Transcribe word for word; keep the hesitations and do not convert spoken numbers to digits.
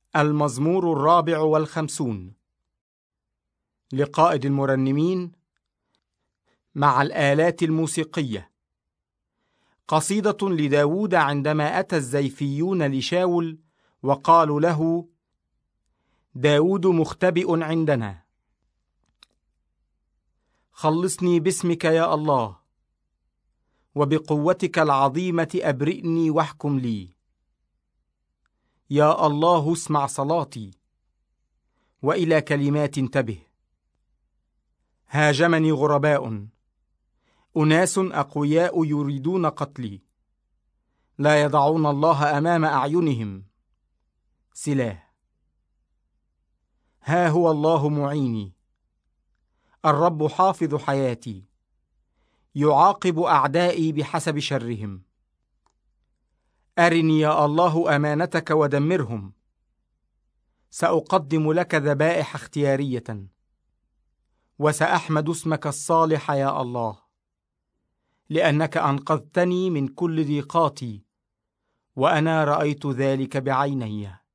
المزمور الرابع والخمسون لقائد المرنمين مع الآلات الموسيقية. قصيدة لداود عندما أتى الزيفيون لشاول وقالوا له: داود مختبئ عندنا. خلصني باسمك يا الله، وبقوتك العظيمة أبرئني واحكم لي. يا الله اسمع صلاتي، وإلى كلمات انتبه. هاجمني غرباء، أناس أقوياء يريدون قتلي، لا يضعون الله أمام أعينهم. سلاه. ها هو الله معيني، الرب حافظ حياتي، يعاقب أعدائي بحسب شرهم. أرني يا الله أمانتك ودمرهم، سأقدم لك ذبائح اختيارية، وسأحمد اسمك الصالح يا الله، لأنك أنقذتني من كل ضيقاتي، وأنا رأيت ذلك بعيني.